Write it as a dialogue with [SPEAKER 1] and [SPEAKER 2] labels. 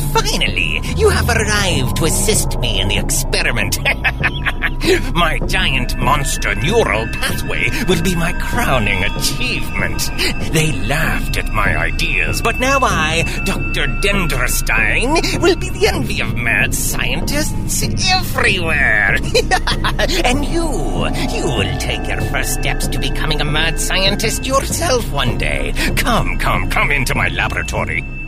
[SPEAKER 1] Finally, you have arrived to assist me in the experiment. My giant monster neural pathway will be my crowning achievement. They laughed at my ideas, but now I, Dr. Denderstein, will be the envy of mad scientists everywhere. And you will take your first steps to becoming a mad scientist yourself one day. Come into my laboratory.